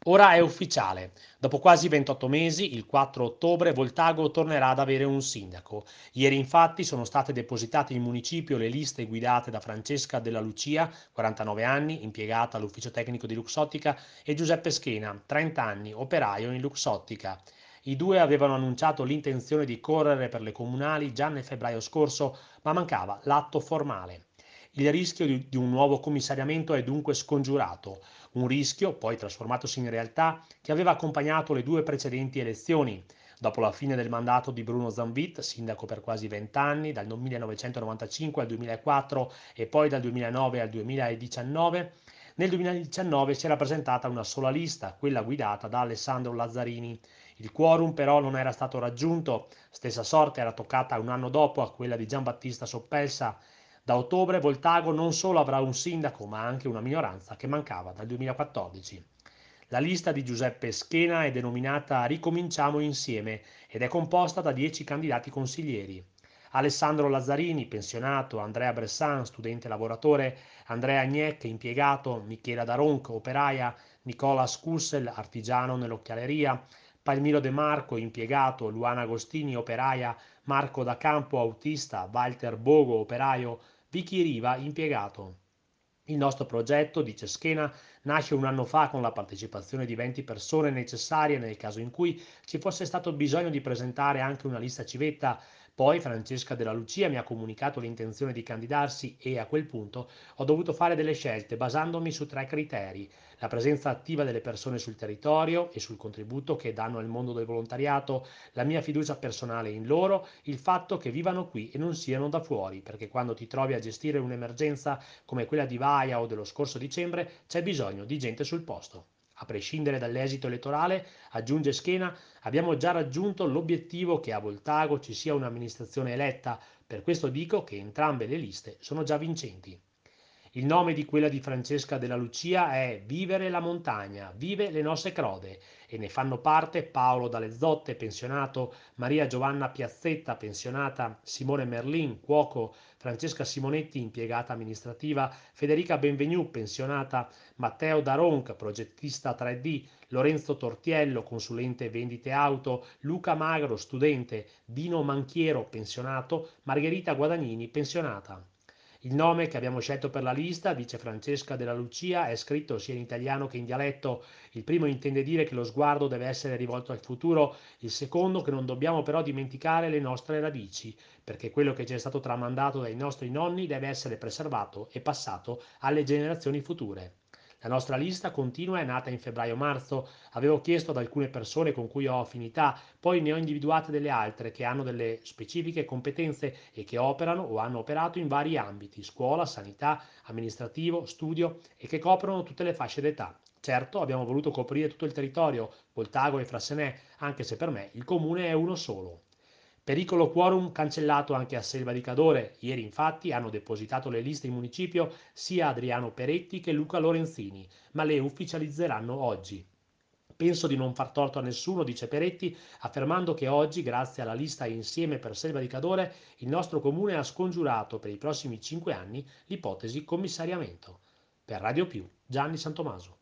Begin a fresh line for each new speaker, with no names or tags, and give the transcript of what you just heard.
Ora è ufficiale. Dopo quasi 28 mesi, il 4 ottobre, Voltago tornerà ad avere un sindaco. Ieri infatti sono state depositate in municipio le liste guidate da Francesca Della Lucia, 49 anni, impiegata all'ufficio tecnico di Luxottica, e Giuseppe Schena, 30 anni, operaio in Luxottica. I due avevano annunciato l'intenzione di correre per le comunali già nel febbraio scorso, ma mancava l'atto formale. Il rischio di un nuovo commissariamento è dunque scongiurato, un rischio, poi trasformatosi in realtà, che aveva accompagnato le due precedenti elezioni. Dopo la fine del mandato di Bruno Zanvit, sindaco per quasi 20 anni, dal 1995 al 2004 e poi dal 2009 al 2019, nel 2019 si era presentata una sola lista, quella guidata da Alessandro Lazzarini. Il quorum però non era stato raggiunto, stessa sorte era toccata un anno dopo a quella di Giambattista Soppelsa. Da ottobre Voltago non solo avrà un sindaco, ma anche una minoranza che mancava dal 2014. La lista di Giuseppe Schena è denominata Ricominciamo insieme ed è composta da 10 candidati consiglieri. Alessandro Lazzarini, pensionato, Andrea Bressan, studente lavoratore, Andrea Gnec, impiegato, Michela Daronc, operaia, Nicola Scussel, artigiano nell'occhialeria, Palmiro De Marco, impiegato, Luana Agostini, operaia, Marco da Campo, autista, Walter Bogo, operaio, Vicky Riva, impiegato. Il nostro progetto, dice Schena, nasce un anno fa con la partecipazione di 20 persone necessarie nel caso in cui ci fosse stato bisogno di presentare anche una lista civetta. Poi Francesca Della Lucia mi ha comunicato l'intenzione di candidarsi e a quel punto ho dovuto fare delle scelte basandomi su tre criteri: la presenza attiva delle persone sul territorio e sul contributo che danno al mondo del volontariato, la mia fiducia personale in loro, il fatto che vivano qui e non siano da fuori, perché quando ti trovi a gestire un'emergenza come quella di Vaia o dello scorso dicembre, c'è bisogno di gente sul posto. A prescindere dall'esito elettorale, aggiunge Schena, abbiamo già raggiunto l'obiettivo che a Voltago ci sia un'amministrazione eletta, per questo dico che entrambe le liste sono già vincenti. Il nome di quella di Francesca Della Lucia è Vivere la montagna, vive le nostre crode, e ne fanno parte Paolo Dalle Zotte, pensionato, Maria Giovanna Piazzetta, pensionata, Simone Merlin, cuoco, Francesca Simonetti, impiegata amministrativa, Federica Benvenu, pensionata, Matteo Daronc, progettista 3D, Lorenzo Tortiello, consulente vendite auto, Luca Magro, studente, Dino Manchiero, pensionato, Margherita Guadagnini, pensionata. Il nome che abbiamo scelto per la lista, dice Francesca Della Lucia, è scritto sia in italiano che in dialetto. Il primo intende dire che lo sguardo deve essere rivolto al futuro, il secondo che non dobbiamo però dimenticare le nostre radici, perché quello che ci è stato tramandato dai nostri nonni deve essere preservato e passato alle generazioni future. La nostra lista continua è nata in febbraio-marzo, avevo chiesto ad alcune persone con cui ho affinità, poi ne ho individuate delle altre che hanno delle specifiche competenze e che operano o hanno operato in vari ambiti, scuola, sanità, amministrativo, studio, e che coprono tutte le fasce d'età. Certo, abbiamo voluto coprire tutto il territorio, Voltago e Frassenè, anche se per me il comune è uno solo. Pericolo quorum cancellato anche a Selva di Cadore. Ieri infatti hanno depositato le liste in municipio sia Adriano Peretti che Luca Lorenzini, ma le ufficializzeranno oggi. Penso di non far torto a nessuno, dice Peretti, affermando che oggi, grazie alla lista Insieme per Selva di Cadore, il nostro comune ha scongiurato per i prossimi 5 anni l'ipotesi commissariamento. Per Radio Più, Gianni Santomaso.